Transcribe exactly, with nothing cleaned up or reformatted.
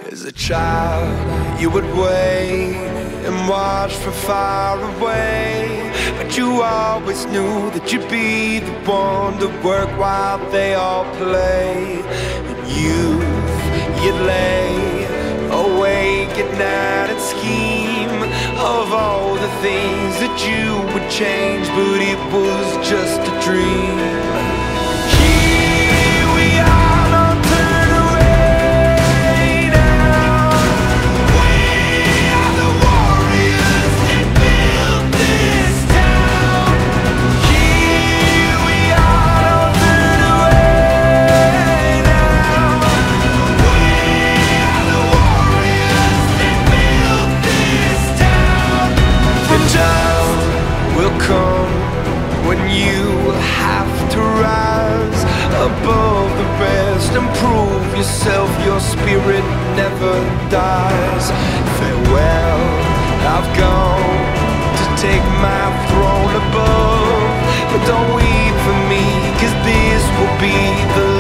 As a child, you would wait and watch from far away, but you always knew that you'd be the one to work while they all play. In youth, you'd lay awake at night and scheme of all the things that you would change, but it was just a dream. When you have to rise above the rest and prove yourself, your spirit never dies. Farewell, I've gone to take my throne above, but don't weep for me, 'cause this will be the